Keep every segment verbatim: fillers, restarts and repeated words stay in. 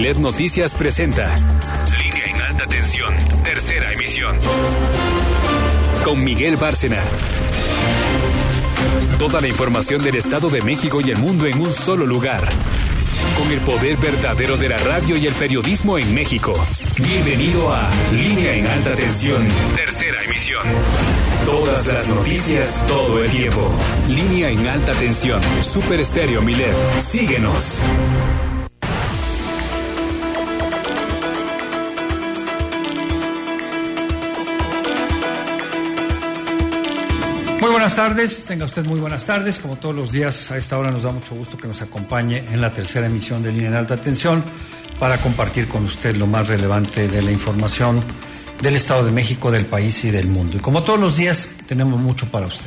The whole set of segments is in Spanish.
Milet Noticias presenta Línea en Alta Tensión, tercera emisión. Con Miguel Bárcena. Toda la información del Estado de México y el mundo en un solo lugar. Con el poder verdadero de la radio y el periodismo en México. Bienvenido a Línea en Alta Tensión, tercera emisión. Todas las noticias, todo el tiempo. Línea en Alta Tensión, Super Estéreo Milet. Síguenos. Muy buenas tardes, tenga usted muy buenas tardes. Como todos los días, a esta hora nos da mucho gusto que nos acompañe en la tercera emisión de Línea en Alta Tensión para compartir con usted lo más relevante de la información del Estado de México, del país y del mundo. Y como todos los días, tenemos mucho para usted.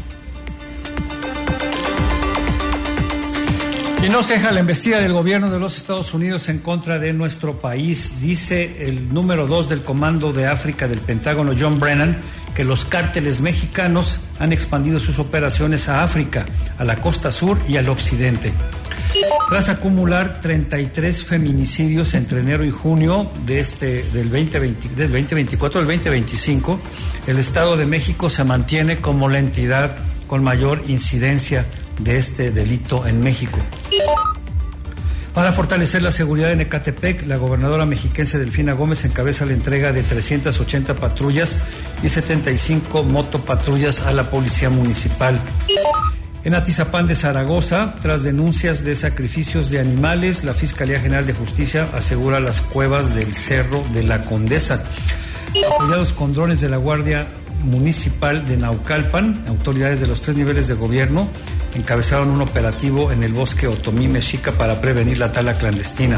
Y no ceja la embestida del gobierno de los Estados Unidos en contra de nuestro país. Dice el número dos del Comando de África del Pentágono, John Brennan, que los cárteles mexicanos han expandido sus operaciones a África, a la costa sur y al occidente. Tras acumular treinta y tres feminicidios entre enero y junio de este, del, veinte veinte, del veinte veinticuatro al veinte veinticinco, el Estado de México se mantiene como la entidad con mayor incidencia de este delito en México. Para fortalecer la seguridad en Ecatepec, la gobernadora mexiquense Delfina Gómez encabeza la entrega de trescientas ochenta patrullas y setenta y cinco motopatrullas a la Policía Municipal. En Atizapán de Zaragoza, tras denuncias de sacrificios de animales, la Fiscalía General de Justicia asegura las cuevas del Cerro de la Condesa. Apoyados con drones de la Guardia Municipal de Naucalpan, autoridades de los tres niveles de gobierno encabezaron un operativo en el bosque Otomí Mexica para prevenir la tala clandestina.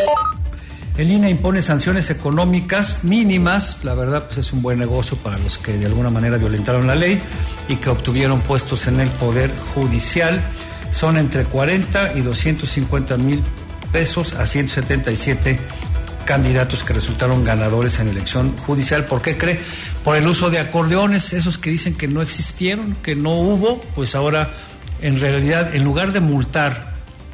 El I N E impone sanciones económicas mínimas, la verdad pues es un buen negocio para los que de alguna manera violentaron la ley y que obtuvieron puestos en el Poder Judicial. Son entre cuarenta y doscientos cincuenta mil pesos a ciento setenta y siete candidatos que resultaron ganadores en elección judicial. ¿Por qué cree? Por el uso de acordeones, esos que dicen que no existieron, que no hubo, pues ahora en realidad en lugar de multar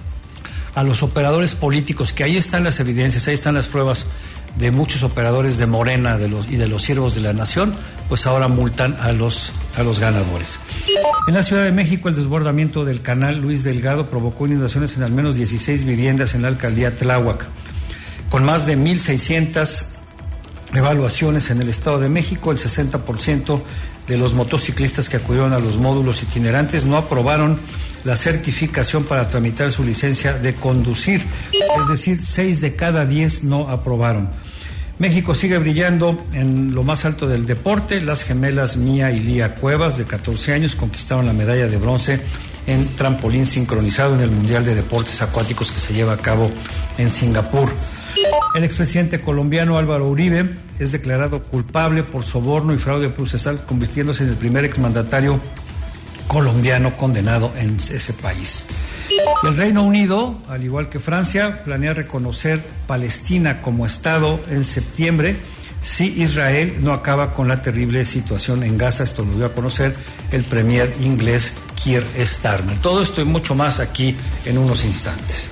a los operadores políticos, que ahí están las evidencias, ahí están las pruebas de muchos operadores de Morena de los, y de los siervos de la nación, pues ahora multan a los, a los ganadores. En la Ciudad de México, el desbordamiento del canal Luis Delgado provocó inundaciones en al menos dieciséis viviendas en la alcaldía Tláhuac. Con más de mil seiscientas evaluaciones en el Estado de México, el sesenta por ciento de los motociclistas que acudieron a los módulos itinerantes no aprobaron la certificación para tramitar su licencia de conducir, es decir, seis de cada diez no aprobaron. México sigue brillando en lo más alto del deporte. Las gemelas Mía y Lía Cuevas, de catorce años, conquistaron la medalla de bronce en trampolín sincronizado en el Mundial de Deportes Acuáticos que se lleva a cabo en Singapur. El expresidente colombiano Álvaro Uribe es declarado culpable por soborno y fraude procesal, convirtiéndose en el primer exmandatario colombiano condenado en ese país. El Reino Unido, al igual que Francia, planea reconocer Palestina como Estado en septiembre si Israel no acaba con la terrible situación en Gaza. Esto lo dio a conocer el premier inglés Keir Starmer. Todo esto y mucho más aquí en unos instantes.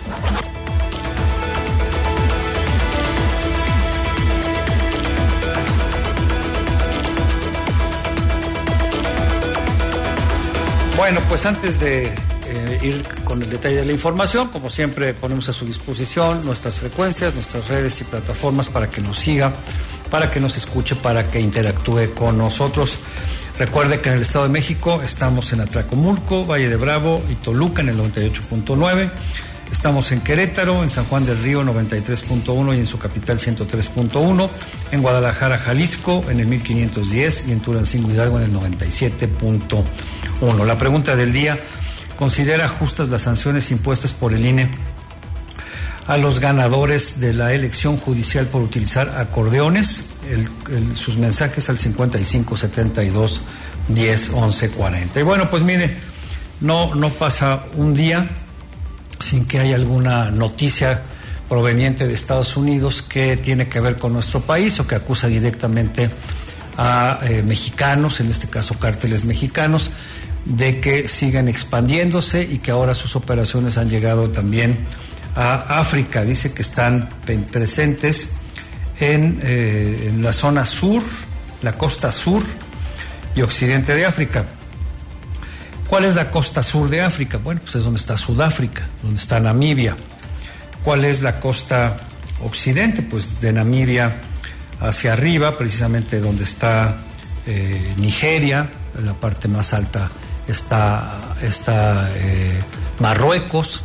Bueno, pues antes de eh, ir con el detalle de la información, como siempre ponemos a su disposición nuestras frecuencias, nuestras redes y plataformas para que nos siga, para que nos escuche, para que interactúe con nosotros. Recuerde que en el Estado de México estamos en Atlacomulco, Valle de Bravo y Toluca en el noventa y ocho punto nueve. Estamos en Querétaro, en San Juan del Río noventa y tres punto uno y en su capital ciento tres punto uno, en Guadalajara, Jalisco en el mil quinientos diez y en Tulancingo, Hidalgo en el noventa y siete punto uno. La pregunta del día: ¿considera justas las sanciones impuestas por el I N E a los ganadores de la elección judicial por utilizar acordeones? El, el, sus mensajes al cincuenta y cinco setenta y dos diez once cuarenta. Y bueno, pues mire, no, no pasa un día sin que haya alguna noticia proveniente de Estados Unidos que tiene que ver con nuestro país o que acusa directamente a eh, mexicanos, en este caso cárteles mexicanos, de que siguen expandiéndose y que ahora sus operaciones han llegado también a África. Dice que están presentes en, eh, en la zona sur, la costa sur y occidente de África. ¿Cuál es la costa sur de África? Bueno, pues es donde está Sudáfrica, donde está Namibia. ¿Cuál es la costa occidente? Pues de Namibia hacia arriba, precisamente donde está eh, Nigeria, en la parte más alta está, está eh, Marruecos.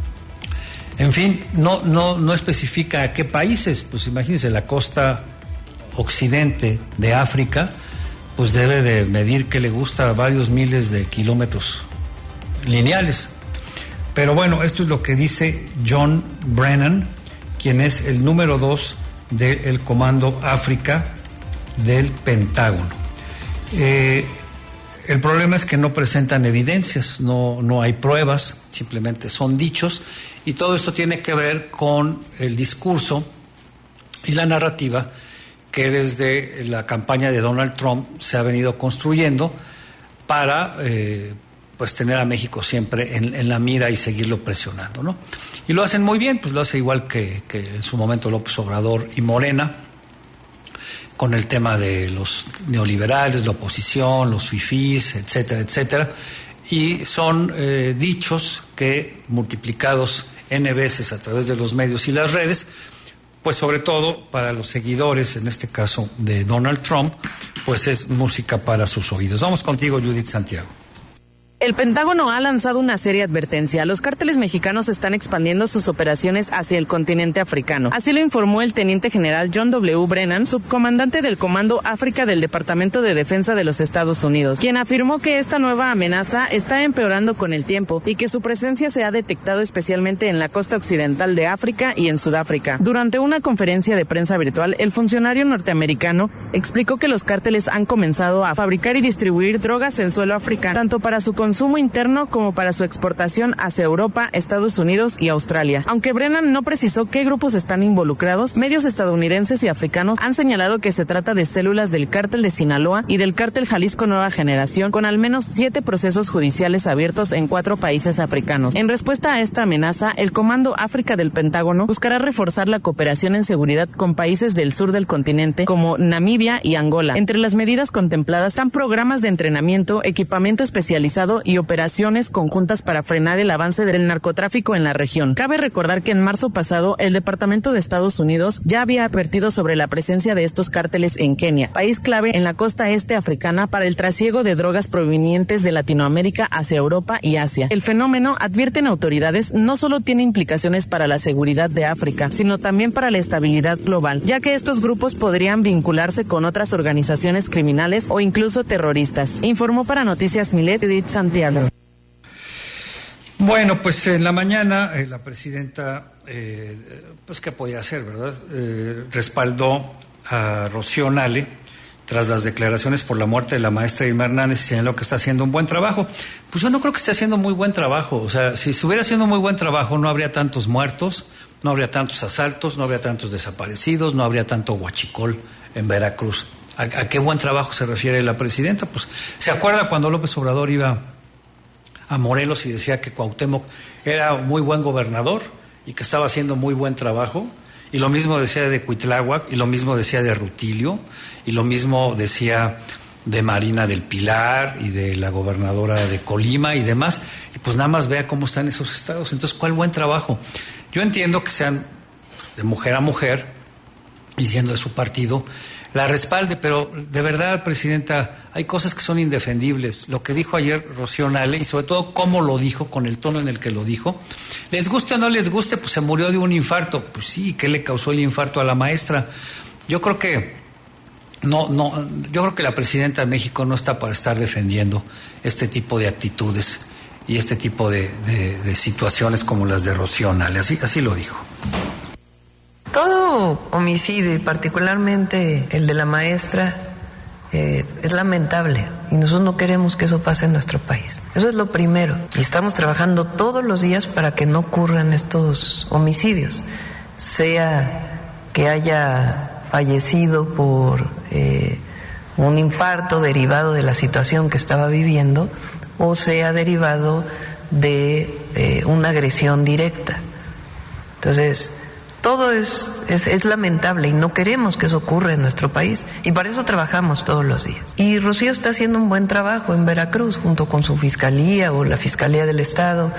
En fin, no, no, no especifica a qué países. Pues imagínense, la costa occidente de África pues debe de medir, que le gusta, varios miles de kilómetros lineales. Pero bueno, esto es lo que dice John Brennan, quien es el número dos del Comando África del Pentágono. Eh, el problema es que no presentan evidencias, no, no hay pruebas, simplemente son dichos, y todo esto tiene que ver con el discurso y la narrativa que desde la campaña de Donald Trump se ha venido construyendo para eh, pues tener a México siempre en, en la mira y seguirlo presionando, ¿no? Y lo hacen muy bien, pues lo hace igual que, que en su momento López Obrador y Morena, con el tema de los neoliberales, la oposición, los fifís, etcétera, etcétera. Y son eh, dichos que, multiplicados N veces a través de los medios y las redes, pues sobre todo para los seguidores, en este caso de Donald Trump, pues es música para sus oídos. Vamos contigo, Judith Santiago. El Pentágono ha lanzado una seria advertencia. Los cárteles mexicanos están expandiendo sus operaciones hacia el continente africano. Así lo informó el teniente general John W. Brennan, subcomandante del Comando África del Departamento de Defensa de los Estados Unidos, quien afirmó que esta nueva amenaza está empeorando con el tiempo y que su presencia se ha detectado especialmente en la costa occidental de África y en Sudáfrica. Durante una conferencia de prensa virtual, el funcionario norteamericano explicó que los cárteles han comenzado a fabricar y distribuir drogas en suelo africano, tanto para su consumo interno como para su exportación hacia Europa, Estados Unidos y Australia. Aunque Brennan no precisó qué grupos están involucrados, medios estadounidenses y africanos han señalado que se trata de células del cártel de Sinaloa y del cártel Jalisco Nueva Generación, con al menos siete procesos judiciales abiertos en cuatro países africanos. En respuesta a esta amenaza, el Comando África del Pentágono buscará reforzar la cooperación en seguridad con países del sur del continente como Namibia y Angola. Entre las medidas contempladas están programas de entrenamiento, equipamiento especializado y operaciones conjuntas para frenar el avance del narcotráfico en la región. Cabe recordar que en marzo pasado el Departamento de Estados Unidos ya había advertido sobre la presencia de estos cárteles en Kenia, país clave en la costa este africana para el trasiego de drogas provenientes de Latinoamérica hacia Europa y Asia. El fenómeno, advierten autoridades, no solo tiene implicaciones para la seguridad de África, sino también para la estabilidad global, ya que estos grupos podrían vincularse con otras organizaciones criminales o incluso terroristas. Informó para Noticias Milet, Edith Santiago. Bueno, pues en la mañana eh, la presidenta, eh, pues ¿qué podía hacer, verdad? Eh, respaldó a Rocío Nale tras las declaraciones por la muerte de la maestra Irma Hernández y señaló que está haciendo un buen trabajo. Pues yo no creo que esté haciendo muy buen trabajo. O sea, si estuviera haciendo muy buen trabajo no habría tantos muertos, no habría tantos asaltos, no habría tantos desaparecidos, no habría tanto huachicol en Veracruz. ¿A, a qué buen trabajo se refiere la presidenta? Pues ¿se acuerda cuando López Obrador iba a Morelos y decía que Cuauhtémoc era muy buen gobernador y que estaba haciendo muy buen trabajo? Y lo mismo decía de Cuitláhuac, y lo mismo decía de Rutilio, y lo mismo decía de Marina del Pilar y de la gobernadora de Colima y demás. Y pues nada más vea cómo están esos estados. Entonces, ¿cuál buen trabajo? Yo entiendo que sean pues, de mujer a mujer, y siendo de su partido, la respalde, pero de verdad, presidenta, hay cosas que son indefendibles. Lo que dijo ayer Rocío Nale, y sobre todo cómo lo dijo, con el tono en el que lo dijo, les guste o no les guste, pues se murió de un infarto. Pues sí, ¿qué le causó el infarto a la maestra? Yo creo que no, no, yo creo que la presidenta de México no está para estar defendiendo este tipo de actitudes y este tipo de, de, de situaciones como las de Rocío Nale. Así, así lo dijo. Todo homicidio, y particularmente el de la maestra, eh, es lamentable, y nosotros no queremos que eso pase en nuestro país. Eso es lo primero, y estamos trabajando todos los días para que no ocurran estos homicidios, sea que haya fallecido por eh, un infarto derivado de la situación que estaba viviendo, o sea derivado de eh, una agresión directa. Entonces, todo es, es, es lamentable y no queremos que eso ocurra en nuestro país y para eso trabajamos todos los días. Y Rocío está haciendo un buen trabajo en Veracruz junto con su fiscalía o la Fiscalía del Estado.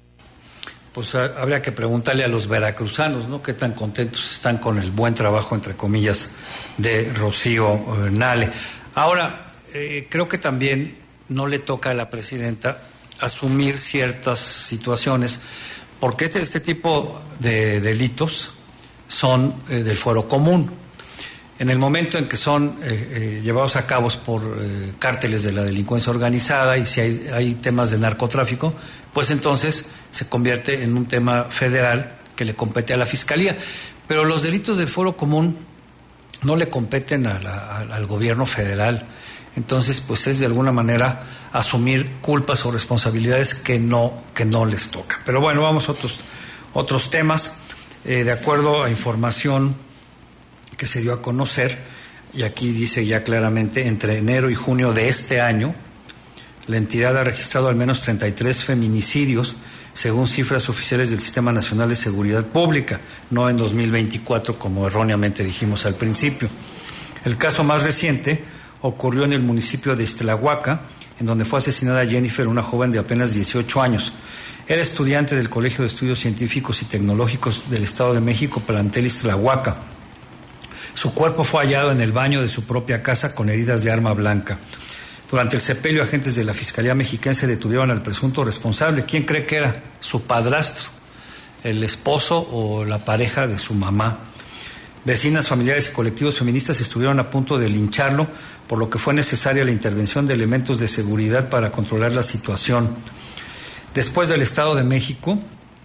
Pues a, habría que preguntarle a los veracruzanos, ¿no? Qué tan contentos están con el buen trabajo, entre comillas, de Rocío eh, Nale. Ahora, eh, creo que también no le toca a la presidenta asumir ciertas situaciones, porque este, este tipo de delitos son eh, del fuero común. En el momento en que son eh, eh, llevados a cabo por eh, cárteles de la delincuencia organizada y si hay, hay temas de narcotráfico, pues entonces se convierte en un tema federal que le compete a la Fiscalía. Pero los delitos del fuero común no le competen a la, a, al gobierno federal. Entonces, pues es de alguna manera asumir culpas o responsabilidades que no, que no les toca. Pero bueno, vamos a otros, otros temas. Eh, de acuerdo a información que se dio a conocer, y aquí dice ya claramente, entre enero y junio de este año, la entidad ha registrado al menos treinta y tres feminicidios, según cifras oficiales del Sistema Nacional de Seguridad Pública, no en dos mil veinticuatro, como erróneamente dijimos al principio. El caso más reciente ocurrió en el municipio de Ixtlahuaca, en donde fue asesinada Jennifer, una joven de apenas dieciocho años. Era estudiante del Colegio de Estudios Científicos y Tecnológicos del Estado de México, plantel Ixtlahuaca. Su cuerpo fue hallado en el baño de su propia casa con heridas de arma blanca. Durante el sepelio, agentes de la Fiscalía Mexiquense detuvieron al presunto responsable. ¿Quién cree que era? Su padrastro, el esposo o la pareja de su mamá. Vecinas, familiares y colectivos feministas estuvieron a punto de lincharlo, por lo que fue necesaria la intervención de elementos de seguridad para controlar la situación. Después del Estado de México,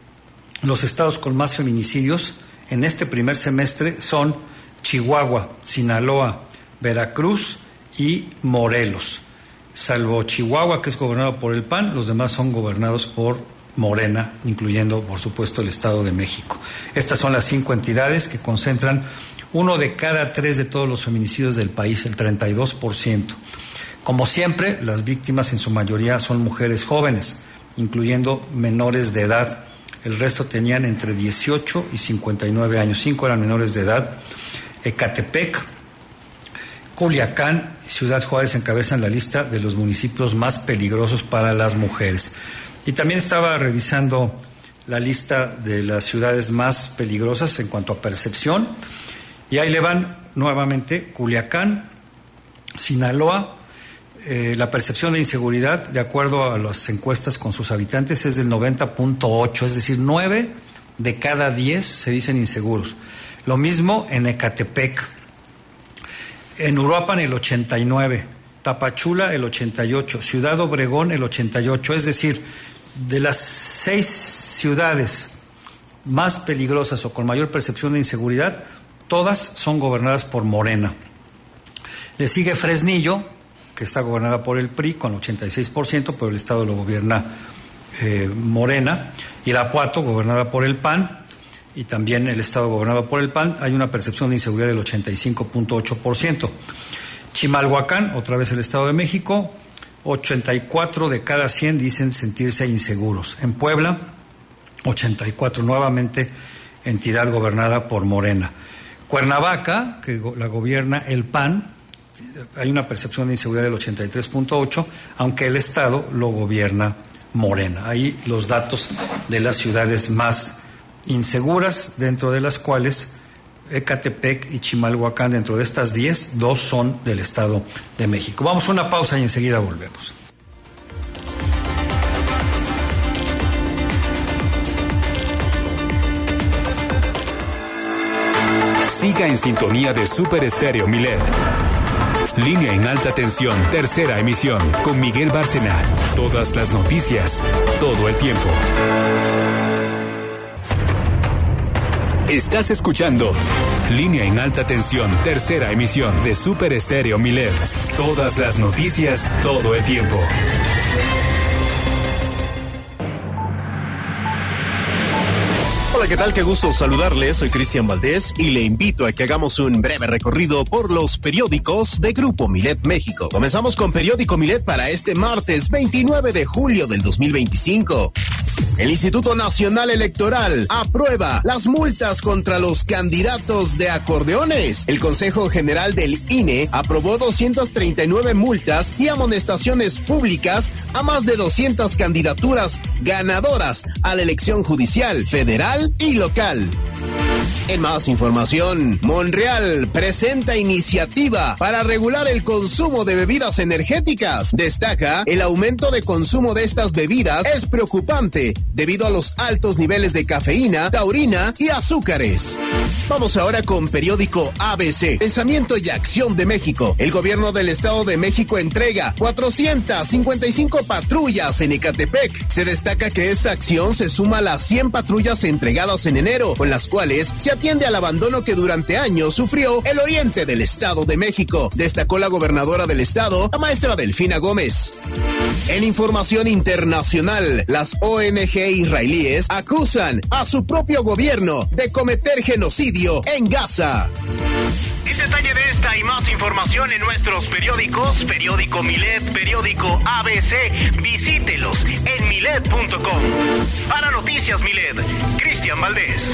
los estados con más feminicidios en este primer semestre son Chihuahua, Sinaloa, Veracruz y Morelos. Salvo Chihuahua, que es gobernado por el P A N, los demás son gobernados por Morena, incluyendo, por supuesto, el Estado de México. Estas son las cinco entidades que concentran uno de cada tres de todos los feminicidios del país, el treinta y dos por ciento. Como siempre, las víctimas en su mayoría son mujeres jóvenes, incluyendo menores de edad. El resto tenían entre dieciocho y cincuenta y nueve años. Cinco eran menores de edad. Ecatepec, Culiacán y Ciudad Juárez encabezan la lista de los municipios más peligrosos para las mujeres. Y también estaba revisando la lista de las ciudades más peligrosas en cuanto a percepción, y ahí le van nuevamente Culiacán, Sinaloa. Eh, la percepción de inseguridad, de acuerdo a las encuestas con sus habitantes, es del noventa punto ocho, es decir, nueve de cada diez se dicen inseguros. Lo mismo en Ecatepec. En Uruapan el ochenta y nueve, Tapachula el ochenta y ocho, Ciudad Obregón el ochenta y ocho, es decir, de las seis ciudades más peligrosas o con mayor percepción de inseguridad, todas son gobernadas por Morena. Le sigue Fresnillo, que está gobernada por el P R I con ochenta y seis por ciento, pero el estado lo gobierna eh, Morena, y Irapuato, gobernada por el P A N, y también el estado gobernado por el P A N, hay una percepción de inseguridad del ochenta y cinco punto ocho por ciento. Chimalhuacán, otra vez el Estado de México, ochenta y cuatro de cada cien dicen sentirse inseguros. En Puebla, ochenta y cuatro, nuevamente entidad gobernada por Morena. Cuernavaca, que la gobierna el P A N, hay una percepción de inseguridad del ochenta y tres punto ocho, aunque el Estado lo gobierna Morena. Ahí los datos de las ciudades más inseguras, dentro de las cuales Ecatepec y Chimalhuacán, dentro de estas diez, dos son del Estado de México. Vamos a una pausa y enseguida volvemos. Siga en sintonía de Super Estéreo Milet. Línea en alta tensión, tercera emisión, con Miguel Bárcena. Todas las noticias, todo el tiempo. Estás escuchando Línea en alta tensión, tercera emisión de Super Estéreo Milet. Todas las noticias, todo el tiempo. Hola, ¿qué tal? Qué gusto saludarle. Soy Cristian Valdés y le invito a que hagamos un breve recorrido por los periódicos de Grupo Milet México. Comenzamos con Periódico Milet para este martes veintinueve de julio del dos mil veinticinco. El Instituto Nacional Electoral aprueba las multas contra los candidatos de acordeones. El Consejo General del I N E aprobó doscientas treinta y nueve multas y amonestaciones públicas a más de doscientas candidaturas ganadoras a la elección judicial, federal y local. En más información, Monreal presenta iniciativa para regular el consumo de bebidas energéticas. Destaca, el aumento de consumo de estas bebidas es preocupante debido a los altos niveles de cafeína, taurina y azúcares. Vamos ahora con Periódico A B C. Pensamiento y Acción de México. El gobierno del Estado de México entrega cuatrocientas cincuenta y cinco patrullas en Ecatepec. Se destaca que esta acción se suma a las cien patrullas entregadas en enero, con las cuales se atiende al abandono que durante años sufrió el oriente del Estado de México, destacó la gobernadora del estado, la maestra Delfina Gómez. En información internacional, las O N G israelíes acusan a su propio gobierno de cometer genocidio en Gaza. El detalle de esta y más información en nuestros periódicos, Periódico Milet, Periódico A B C, visítelos en milet punto com. Para Noticias Milet, Cristian Valdés.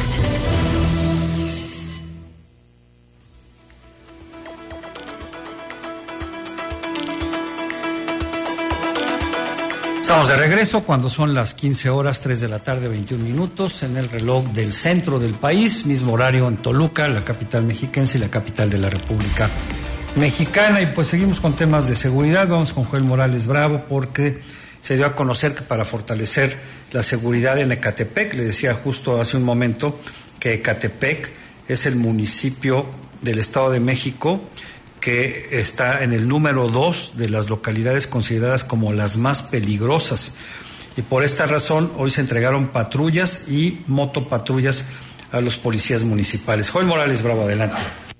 Estamos de regreso cuando son las quince horas, tres de la tarde, veintiún minutos, en el reloj del centro del país, mismo horario en Toluca, la capital mexiquense y la capital de la República Mexicana. Y pues seguimos con temas de seguridad. Vamos con Joel Morales Bravo, porque se dio a conocer que para fortalecer la seguridad en Ecatepec, le decía justo hace un momento que Ecatepec es el municipio del Estado de México que está en el número dos de las localidades consideradas como las más peligrosas. Y por esta razón, hoy se entregaron patrullas y motopatrullas a los policías municipales. Joel Morales Bravo, adelante.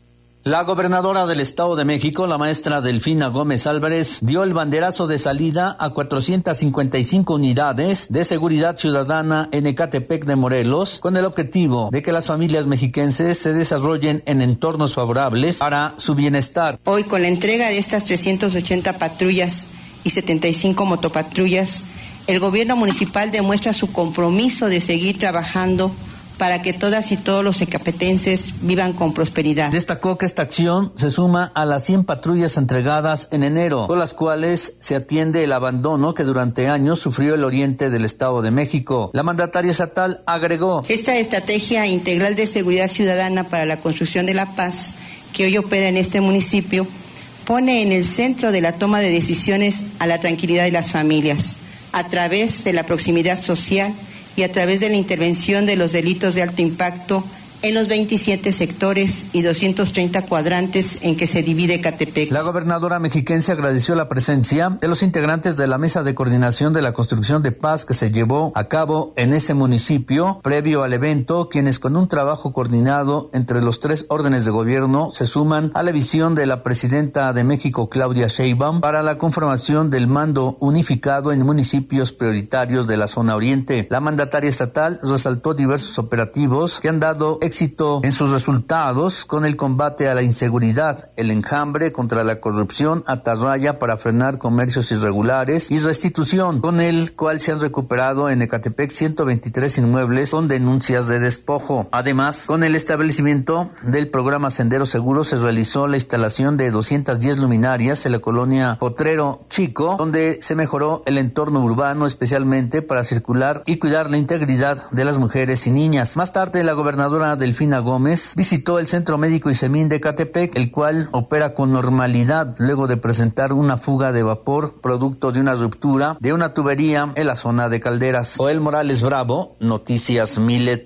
La gobernadora del Estado de México, la maestra Delfina Gómez Álvarez, dio el banderazo de salida a cuatrocientas cincuenta y cinco unidades de seguridad ciudadana en Ecatepec de Morelos, con el objetivo de que las familias mexiquenses se desarrollen en entornos favorables para su bienestar. Hoy, con la entrega de estas trescientas ochenta patrullas y setenta y cinco motopatrullas, el gobierno municipal demuestra su compromiso de seguir trabajando para que todas y todos los ecapetenses vivan con prosperidad. Destacó que esta acción se suma a las cien patrullas entregadas en enero, con las cuales se atiende el abandono que durante años sufrió el oriente del Estado de México. La mandataria estatal agregó: esta estrategia integral de seguridad ciudadana para la construcción de la paz, que hoy opera en este municipio, pone en el centro de la toma de decisiones a la tranquilidad de las familias, a través de la proximidad social y a través de la intervención de los delitos de alto impacto en los veintisiete sectores y doscientos treinta cuadrantes en que se divide Ecatepec. La gobernadora mexiquense agradeció la presencia de los integrantes de la Mesa de Coordinación de la Construcción de Paz que se llevó a cabo en ese municipio previo al evento, quienes con un trabajo coordinado entre los tres órdenes de gobierno se suman a la visión de la presidenta de México, Claudia Sheinbaum, para la conformación del mando unificado en municipios prioritarios de la zona oriente. La mandataria estatal resaltó diversos operativos que han dado éxito en sus resultados con el combate a la inseguridad, el enjambre contra la corrupción, atarraya para frenar comercios irregulares y restitución, con el cual se han recuperado en Ecatepec ciento veintitrés inmuebles con denuncias de despojo. Además, con el establecimiento del programa Sendero Seguro se realizó la instalación de doscientas diez luminarias en la colonia Potrero Chico, donde se mejoró el entorno urbano especialmente para circular y cuidar la integridad de las mujeres y niñas. Más tarde, la gobernadora Delfina Gómez visitó el Centro Médico Isemín de Ecatepec, el cual opera con normalidad luego de presentar una fuga de vapor producto de una ruptura de una tubería en la zona de Calderas. Joel Morales Bravo, Noticias Milet.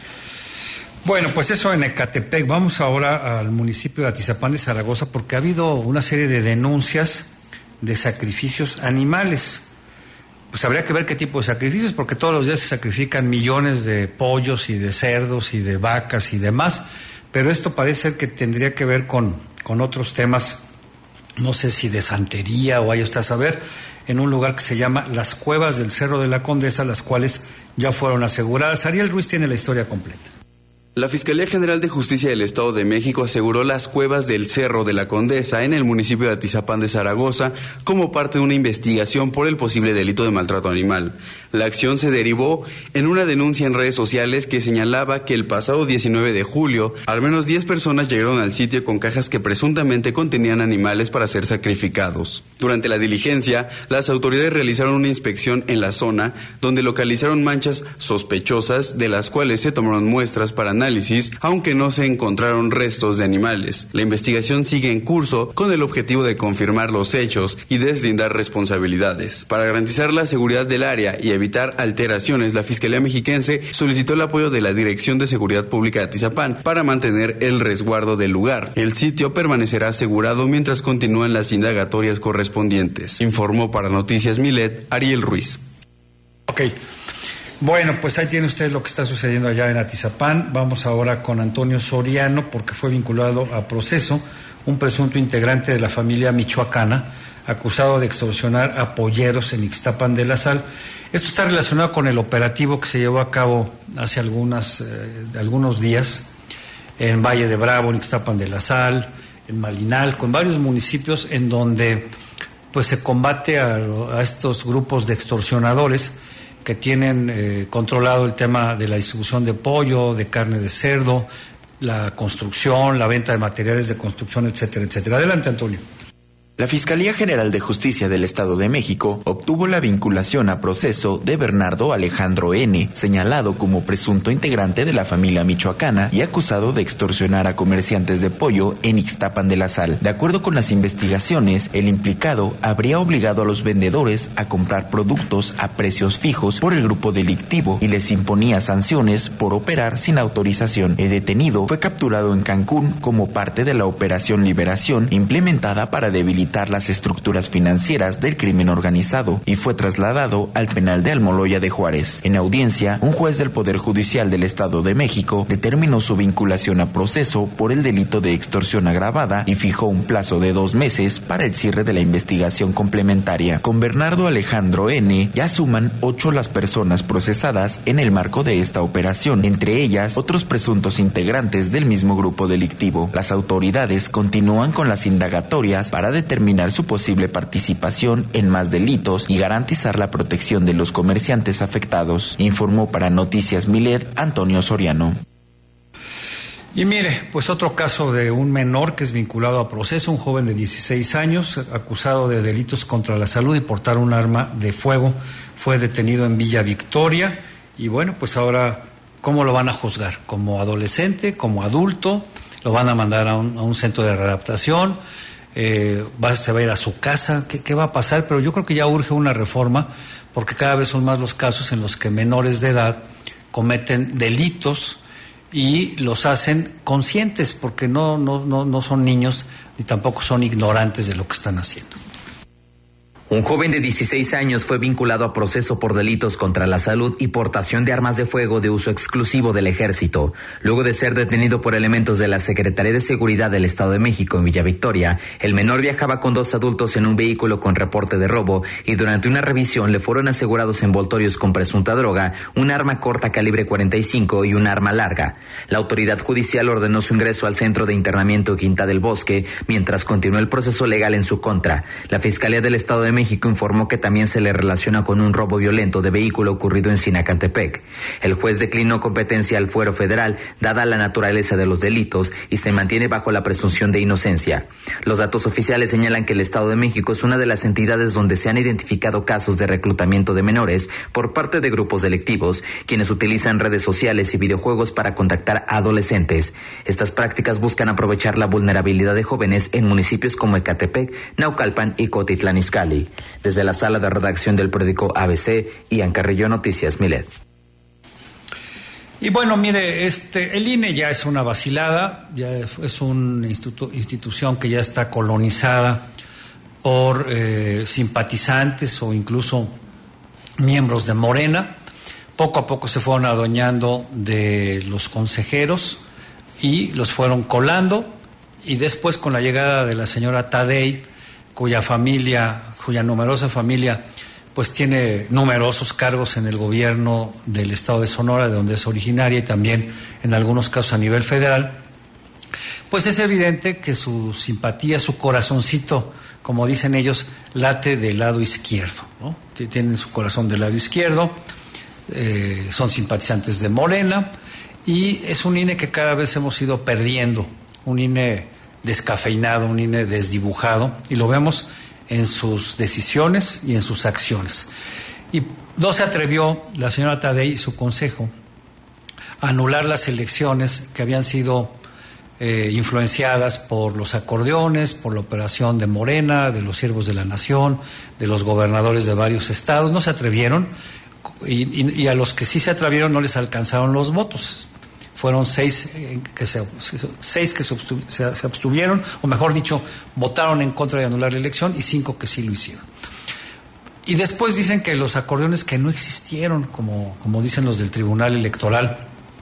Bueno, pues eso en Ecatepec. Vamos ahora al municipio de Atizapán de Zaragoza, porque ha habido una serie de denuncias de sacrificios animales. Pues habría que ver qué tipo de sacrificios, porque todos los días se sacrifican millones de pollos y de cerdos y de vacas y demás, pero esto parece ser que tendría que ver con, con otros temas, no sé si de santería o vaya usted a saber, en un lugar que se llama Las Cuevas del Cerro de la Condesa, las cuales ya fueron aseguradas. Ariel Ruiz tiene la historia completa. La Fiscalía General de Justicia del Estado de México aseguró las cuevas del Cerro de la Condesa en el municipio de Atizapán de Zaragoza como parte de una investigación por el posible delito de maltrato animal. La acción se derivó en una denuncia en redes sociales que señalaba que el pasado diecinueve de julio, al menos diez personas llegaron al sitio con cajas que presuntamente contenían animales para ser sacrificados. Durante la diligencia, las autoridades realizaron una inspección en la zona, donde localizaron manchas sospechosas, de las cuales se tomaron muestras para análisis, aunque no se encontraron restos de animales. La investigación sigue en curso con el objetivo de confirmar los hechos y deslindar responsabilidades. Para garantizar la seguridad del área y evitar alteraciones, la Fiscalía Mexiquense solicitó el apoyo de la Dirección de Seguridad Pública de Atizapán para mantener el resguardo del lugar. El sitio permanecerá asegurado mientras continúan las indagatorias correspondientes. Informó para Noticias Milet, Ariel Ruiz. Ok. Bueno, pues ahí tiene usted lo que está sucediendo allá en Atizapán. Vamos ahora con Antonio Soriano, porque fue vinculado a proceso un presunto integrante de la familia michoacana, acusado de extorsionar a polleros en Ixtapan de la Sal. Esto está relacionado con el operativo que se llevó a cabo hace algunas, eh, algunos días en Valle de Bravo, en Ixtapan de la Sal, en Malinalco, en varios municipios en donde pues se combate a, a estos grupos de extorsionadores que tienen eh, controlado el tema de la distribución de pollo, de carne de cerdo, la construcción, la venta de materiales de construcción, etcétera, etcétera. Adelante, Antonio. La Fiscalía General de Justicia del Estado de México obtuvo la vinculación a proceso de Bernardo Alejandro N., señalado como presunto integrante de la familia michoacana y acusado de extorsionar a comerciantes de pollo en Ixtapan de la Sal. De acuerdo con las investigaciones, el implicado habría obligado a los vendedores a comprar productos a precios fijos por el grupo delictivo y les imponía sanciones por operar sin autorización. El detenido fue capturado en Cancún como parte de la Operación Liberación implementada para debilitar las estructuras financieras del crimen organizado y fue trasladado al penal de Almoloya de Juárez. En audiencia, un juez del Poder Judicial del Estado de México determinó su vinculación a proceso por el delito de extorsión agravada y fijó un plazo de dos meses para el cierre de la investigación complementaria. Con Bernardo Alejandro N. ya suman ocho las personas procesadas en el marco de esta operación, entre ellas otros presuntos integrantes del mismo grupo delictivo. Las autoridades continúan con las indagatorias para determinar determinar su posible participación en más delitos y garantizar la protección de los comerciantes afectados, informó para Noticias Milet Antonio Soriano. Y mire, pues otro caso de un menor que es vinculado a proceso, un joven de dieciséis años, acusado de delitos contra la salud y portar un arma de fuego, fue detenido en Villa Victoria y bueno, pues ahora, ¿cómo lo van a juzgar? ¿Como adolescente, como adulto? ¿Lo van a mandar a un, a un centro de readaptación? Eh, va, se va a ir a su casa, ¿Qué, ¿qué va a pasar? Pero yo creo que ya urge una reforma porque cada vez son más los casos en los que menores de edad cometen delitos y los hacen conscientes porque no, no, no, no son niños ni tampoco son ignorantes de lo que están haciendo. Un joven de dieciséis años fue vinculado a proceso por delitos contra la salud y portación de armas de fuego de uso exclusivo del Ejército. Luego de ser detenido por elementos de la Secretaría de Seguridad del Estado de México en Villa Victoria, el menor viajaba con dos adultos en un vehículo con reporte de robo y durante una revisión le fueron asegurados envoltorios con presunta droga, un arma corta calibre cuarenta y cinco y un arma larga. La autoridad judicial ordenó su ingreso al Centro de Internamiento Quinta del Bosque mientras continuó el proceso legal en su contra. La Fiscalía del Estado de México México informó que también se le relaciona con un robo violento de vehículo ocurrido en Sinacantepec. El juez declinó competencia al fuero federal, dada la naturaleza de los delitos, y se mantiene bajo la presunción de inocencia. Los datos oficiales señalan que el Estado de México es una de las entidades donde se han identificado casos de reclutamiento de menores por parte de grupos delictivos, quienes utilizan redes sociales y videojuegos para contactar a adolescentes. Estas prácticas buscan aprovechar la vulnerabilidad de jóvenes en municipios como Ecatepec, Naucalpan y Cotitlán Izcalli. Desde la sala de redacción del periódico A B C, Ian Carrillo, Noticias Milet. Y bueno, mire, este, el I N E ya es una vacilada, ya es una institu- institución que ya está colonizada por eh, simpatizantes o incluso miembros de Morena. Poco a poco se fueron adueñando de los consejeros y los fueron colando, y después con la llegada de la señora Tadei, cuya familia, cuya numerosa familia pues tiene numerosos cargos en el gobierno del estado de Sonora, de donde es originaria, y también en algunos casos a nivel federal, pues es evidente que su simpatía, su corazoncito, como dicen ellos, late del lado izquierdo, ¿no? Tienen su corazón del lado izquierdo, eh, son simpatizantes de Morena, y es un I N E que cada vez hemos ido perdiendo, un I N E descafeinado, un I N E desdibujado, y lo vemos en sus decisiones y en sus acciones. Y no se atrevió la señora Tadei y su consejo a anular las elecciones que habían sido eh, influenciadas por los acordeones, por la operación de Morena, de los siervos de la nación, de los gobernadores de varios estados. No se atrevieron, y, y, y a los que sí se atrevieron no les alcanzaron los votos. Fueron seis eh, que, se, seis que se, obstu, se, se abstuvieron, o mejor dicho, votaron en contra de anular la elección, y cinco que sí lo hicieron. Y después dicen que los acordeones que no existieron, como, como dicen los del Tribunal Electoral,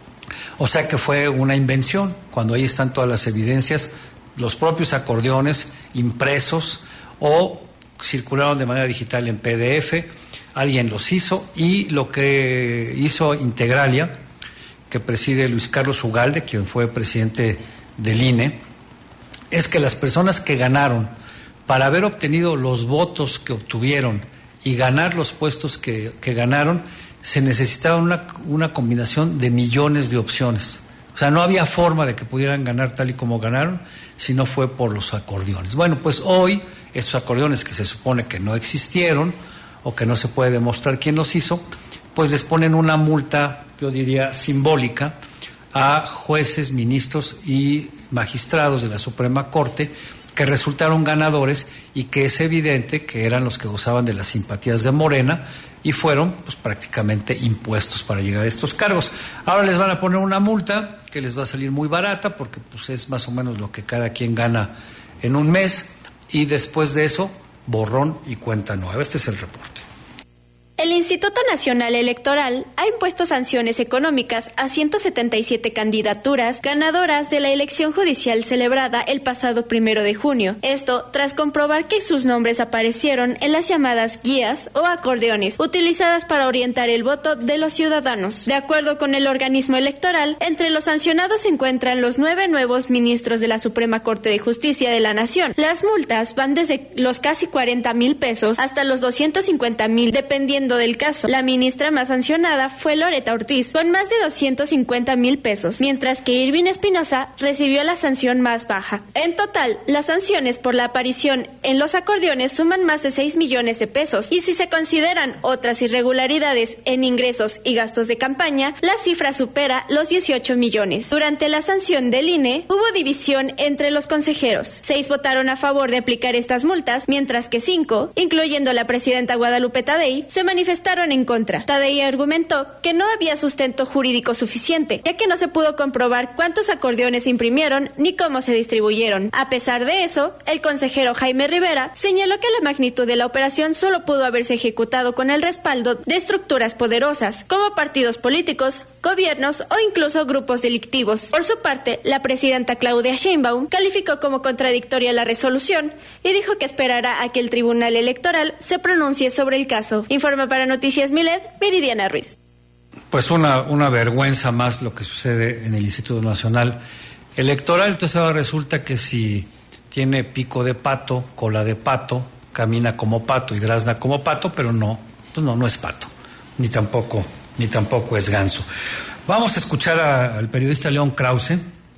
o sea que fue una invención, cuando ahí están todas las evidencias, los propios acordeones impresos o circularon de manera digital en P D F, alguien los hizo, y lo que hizo Integralia, que preside Luis Carlos Ugalde, quien fue presidente del I N E, es que las personas que ganaron, para haber obtenido los votos que obtuvieron y ganar los puestos que, que ganaron, se necesitaba una, una combinación de millones de opciones. O sea, no había forma de que pudieran ganar tal y como ganaron si no fue por los acordeones. Bueno, pues hoy esos acordeones que se supone que no existieron o que no se puede demostrar quién los hizo, pues les ponen una multa, yo diría simbólica, a jueces, ministros y magistrados de la Suprema Corte que resultaron ganadores y que es evidente que eran los que gozaban de las simpatías de Morena y fueron pues prácticamente impuestos para llegar a estos cargos. Ahora les van a poner una multa que les va a salir muy barata porque pues es más o menos lo que cada quien gana en un mes, y después de eso borrón y cuenta nueva. Este es el reporte. El Instituto Nacional Electoral ha impuesto sanciones económicas a ciento setenta y siete candidaturas ganadoras de la elección judicial celebrada el pasado primero de junio. Esto tras comprobar que sus nombres aparecieron en las llamadas guías o acordeones utilizadas para orientar el voto de los ciudadanos. De acuerdo con el organismo electoral, entre los sancionados se encuentran los nueve nuevos ministros de la Suprema Corte de Justicia de la Nación. Las multas van desde los casi cuarenta mil pesos hasta los doscientos cincuenta mil, dependiendo del caso. La ministra más sancionada fue Loreta Ortiz, con más de doscientos cincuenta mil pesos, mientras que Irving Espinosa recibió la sanción más baja. En total, las sanciones por la aparición en los acordeones suman más de seis millones de pesos, y si se consideran otras irregularidades en ingresos y gastos de campaña, la cifra supera los dieciocho millones. Durante la sanción del I N E, hubo división entre los consejeros. Seis votaron a favor de aplicar estas multas, mientras que cinco, incluyendo la presidenta Guadalupe Tadei, se manifestaron manifestaron en contra. Tadei argumentó que no había sustento jurídico suficiente, ya que no se pudo comprobar cuántos acordeones se imprimieron ni cómo se distribuyeron. A pesar de eso, el consejero Jaime Rivera señaló que la magnitud de la operación solo pudo haberse ejecutado con el respaldo de estructuras poderosas, como partidos políticos, gobiernos o incluso grupos delictivos. Por su parte, la presidenta Claudia Sheinbaum calificó como contradictoria la resolución y dijo que esperará a que el Tribunal Electoral se pronuncie sobre el caso. Informa para Noticias Milet, Viridiana Ruiz. Pues una, una vergüenza más lo que sucede en el Instituto Nacional Electoral. Entonces ahora resulta que si tiene pico de pato, cola de pato, camina como pato y grazna como pato, pero no, pues no, no es pato, ni tampoco, ni tampoco es ganso. Vamos a escuchar a, al periodista León Krause,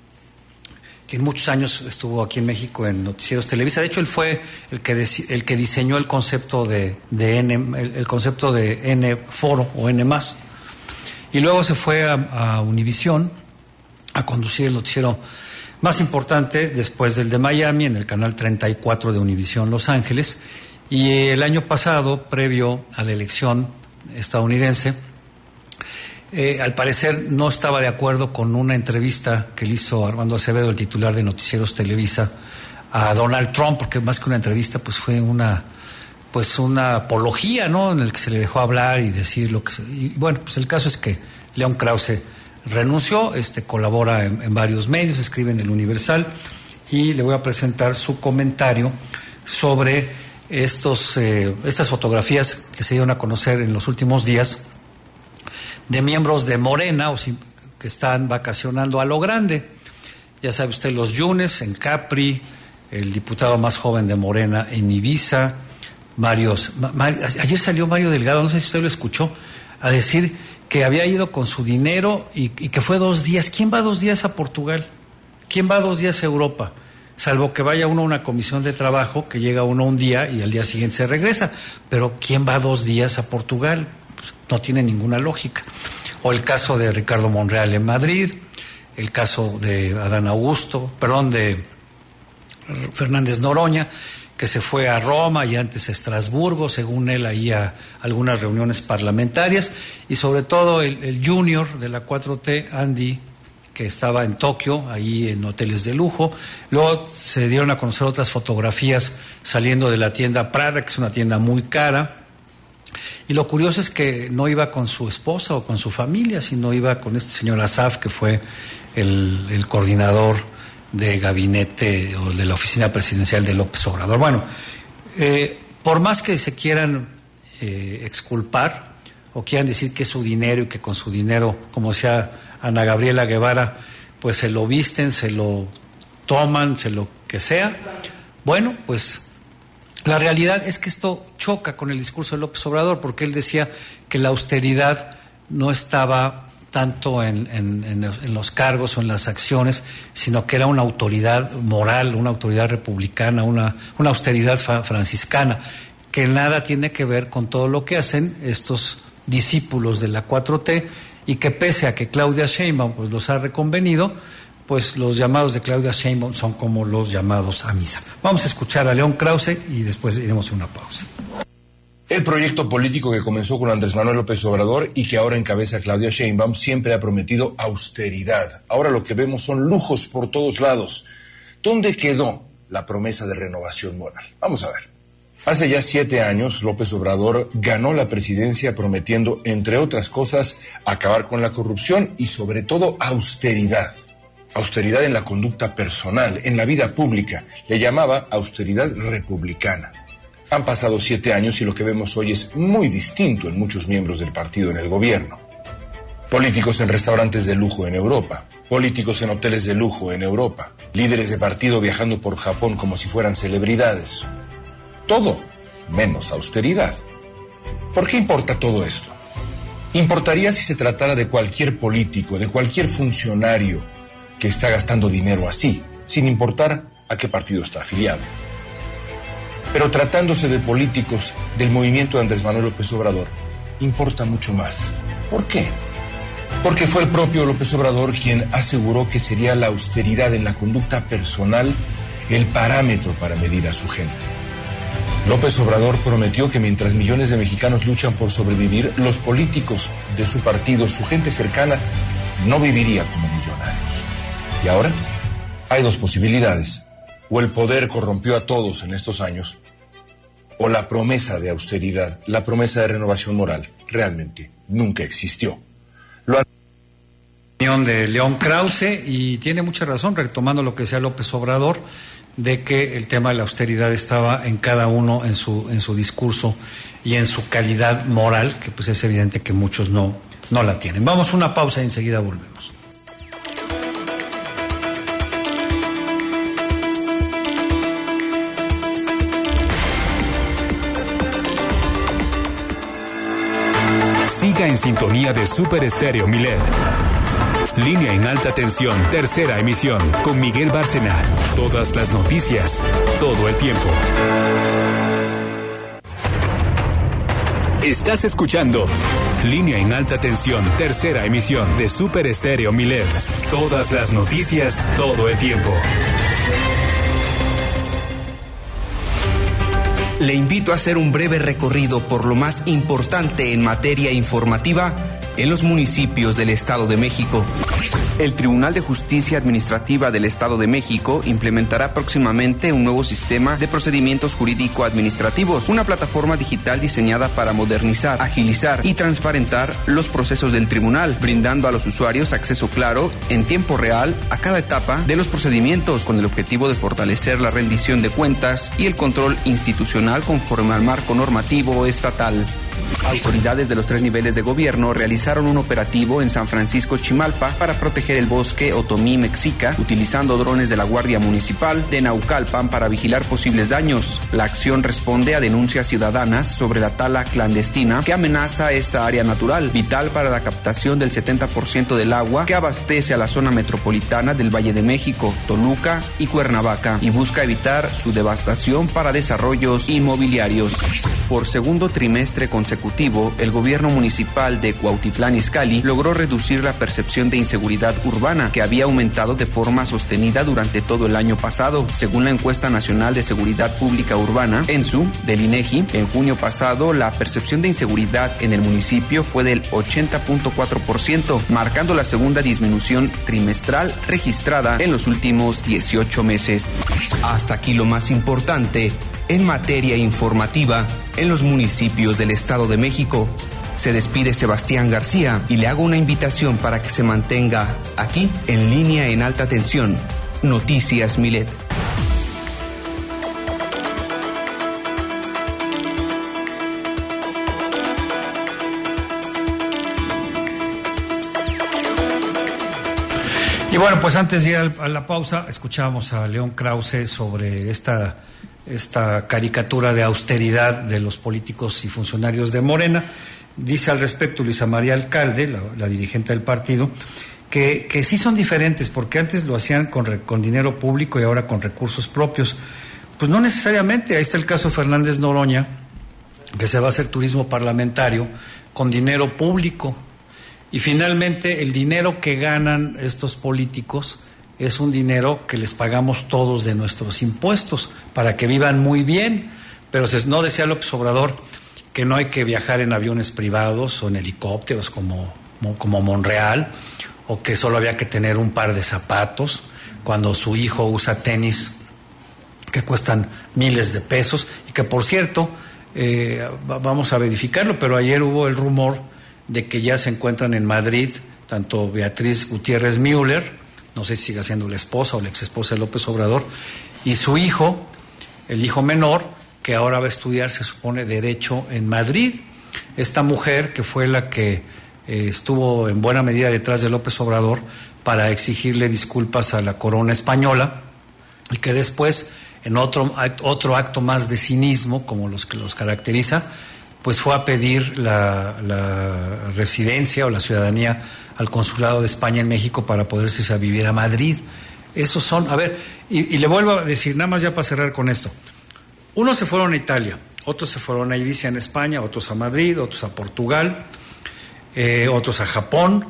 que en muchos años estuvo aquí en México en Noticieros Televisa. De hecho, él fue el que el que diseñó el concepto de, de N, el, el concepto de N Foro o N más. Y luego se fue a, a Univisión a conducir el noticiero más importante después del de Miami, en el canal treinta y cuatro de Univisión Los Ángeles. Y el año pasado, previo a la elección estadounidense, Eh, al parecer no estaba de acuerdo con una entrevista que le hizo Armando Acevedo, el titular de Noticieros Televisa, a Donald Trump, porque más que una entrevista, pues fue una pues una apología, ¿no?, en el que se le dejó hablar y decir lo que se, y bueno, pues el caso es que León Krause renunció, este colabora en, en varios medios, escribe en El Universal, y le voy a presentar su comentario sobre estos, eh, estas fotografías que se dieron a conocer en los últimos días de miembros de Morena o si, que están vacacionando a lo grande. Ya sabe usted, los Yunes en Capri, el diputado más joven de Morena en Ibiza, Mario, Mario, ayer salió Mario Delgado, no sé si usted lo escuchó, a decir que había ido con su dinero y, y que fue dos días. ¿Quién va dos días a Portugal? ¿Quién va dos días a Europa? Salvo que vaya uno a una comisión de trabajo, que llega uno un día y al día siguiente se regresa. Pero ¿quién va dos días a Portugal? Pues no tiene ninguna lógica. O el caso de Ricardo Monreal en Madrid, el caso de Adán Augusto, perdón, de Fernández Noroña, que se fue a Roma y antes a Estrasburgo, según él, ahí a algunas reuniones parlamentarias, y sobre todo el, el junior de la cuatro T, Andy, que estaba en Tokio, ahí en hoteles de lujo. Luego se dieron a conocer otras fotografías saliendo de la tienda Prada, que es una tienda muy cara. Y lo curioso es que no iba con su esposa o con su familia, sino iba con este señor Asaf, que fue el, el coordinador de gabinete o de la oficina presidencial de López Obrador. Bueno, eh, por más que se quieran eh, exculpar o quieran decir que es su dinero y que con su dinero, como decía Ana Gabriela Guevara, pues se lo visten, se lo toman, se lo que sea. Bueno, pues la realidad es que esto choca con el discurso de López Obrador, porque él decía que la austeridad no estaba tanto en, en, en, en los cargos o en las acciones, sino que era una autoridad moral, una autoridad republicana, una, una austeridad fa- franciscana, que nada tiene que ver con todo lo que hacen estos discípulos de la cuatro T, y que pese a que Claudia Sheinbaum pues los ha reconvenido, pues los llamados de Claudia Sheinbaum son como los llamados a misa. Vamos a escuchar a León Krause y después iremos a una pausa. El proyecto político que comenzó con Andrés Manuel López Obrador y que ahora encabeza Claudia Sheinbaum siempre ha prometido austeridad. Ahora lo que vemos son lujos por todos lados. ¿Dónde quedó la promesa de renovación moral? Vamos a ver. Hace ya siete años, López Obrador ganó la presidencia prometiendo, entre otras cosas, acabar con la corrupción y, sobre todo, austeridad. Austeridad en la conducta personal, en la vida pública. Le llamaba austeridad republicana. Han pasado siete años y lo que vemos hoy es muy distinto en muchos miembros del partido en el gobierno. Políticos en restaurantes de lujo en Europa, políticos en hoteles de lujo en Europa, líderes de partido viajando por Japón como si fueran celebridades. Todo menos austeridad. ¿Por qué importa todo esto? Importaría si se tratara de cualquier político, de cualquier funcionario que está gastando dinero así, sin importar a qué partido está afiliado. Pero tratándose de políticos del movimiento de Andrés Manuel López Obrador, importa mucho más. ¿Por qué? Porque fue el propio López Obrador quien aseguró que sería la austeridad en la conducta personal el parámetro para medir a su gente. López Obrador prometió que mientras millones de mexicanos luchan por sobrevivir, los políticos de su partido, su gente cercana, no viviría como millonarios. Y ahora hay dos posibilidades. O el poder corrompió a todos en estos años, o la promesa de austeridad, la promesa de renovación moral, realmente nunca existió. Lo han... de León Krause, y tiene mucha razón, retomando lo que decía López Obrador, de que el tema de la austeridad estaba en cada uno en su en su discurso y en su calidad moral, que pues es evidente que muchos no, no la tienen. Vamos a una pausa y enseguida volvemos. Siga en sintonía de Super Estéreo Milet. Línea en alta tensión, tercera emisión, con Miguel Bárcena. Todas las noticias, todo el tiempo. Estás escuchando Línea en alta tensión, tercera emisión de Super Estéreo Milet. Todas las noticias, todo el tiempo. Le invito a hacer un breve recorrido por lo más importante en materia informativa en los municipios del Estado de México. El Tribunal de Justicia Administrativa del Estado de México implementará próximamente un nuevo sistema de procedimientos jurídico-administrativos, una plataforma digital diseñada para modernizar, agilizar y transparentar los procesos del tribunal, brindando a los usuarios acceso claro, en tiempo real, a cada etapa de los procedimientos, con el objetivo de fortalecer la rendición de cuentas y el control institucional conforme al marco normativo estatal. Autoridades de los tres niveles de gobierno realizaron un operativo en San Francisco Chimalpa para proteger el bosque Otomí Mexica, utilizando drones de la Guardia Municipal de Naucalpan para vigilar posibles daños. La acción responde a denuncias ciudadanas sobre la tala clandestina que amenaza esta área natural, vital para la captación del setenta por ciento del agua que abastece a la zona metropolitana del Valle de México, Toluca y Cuernavaca, y busca evitar su devastación para desarrollos inmobiliarios. Por segundo trimestre consecutivo, el gobierno municipal de Cuautitlán Izcalli logró reducir la percepción de inseguridad urbana, que había aumentado de forma sostenida durante todo el año pasado. Según la encuesta nacional de seguridad pública urbana, ENSU, del INEGI, en junio pasado la percepción de inseguridad en el municipio fue del ochenta punto cuatro por ciento, marcando la segunda disminución trimestral registrada en los últimos dieciocho meses. Hasta aquí lo más importante en materia informativa en los municipios del Estado de México. Se despide Sebastián García y le hago una invitación para que se mantenga aquí en línea en alta tensión. Noticias Milet. Y bueno, pues antes de ir a la pausa, escuchábamos a León Krause sobre esta, esta caricatura de austeridad de los políticos y funcionarios de Morena. Dice al respecto Luisa María Alcalde, la, la dirigente del partido, que, que sí son diferentes, porque antes lo hacían con, con dinero público y ahora con recursos propios. Pues no necesariamente. Ahí está el caso de Fernández Noroña, que se va a hacer turismo parlamentario con dinero público. Y finalmente el dinero que ganan estos políticos es un dinero que les pagamos todos de nuestros impuestos para que vivan muy bien. Pero no decía López Obrador que no hay que viajar en aviones privados o en helicópteros como, como Monreal, o que solo había que tener un par de zapatos cuando su hijo usa tenis que cuestan miles de pesos, y que por cierto, eh, vamos a verificarlo, pero ayer hubo el rumor de que ya se encuentran en Madrid tanto Beatriz Gutiérrez Müller, no sé si sigue siendo la esposa o la exesposa de López Obrador, y su hijo, el hijo menor, que ahora va a estudiar, se supone, Derecho en Madrid. Esta mujer, que fue la que eh, estuvo en buena medida detrás de López Obrador para exigirle disculpas a la corona española, y que después, en otro, otro acto más de cinismo, como los que los caracteriza, pues fue a pedir la, la residencia o la ciudadanía al Consulado de España en México para poderse irse a vivir a Madrid. Esos son, a ver, y, y le vuelvo a decir, nada más ya para cerrar con esto. Unos se fueron a Italia, otros se fueron a Ibiza en España, otros a Madrid, otros a Portugal, eh, otros a Japón,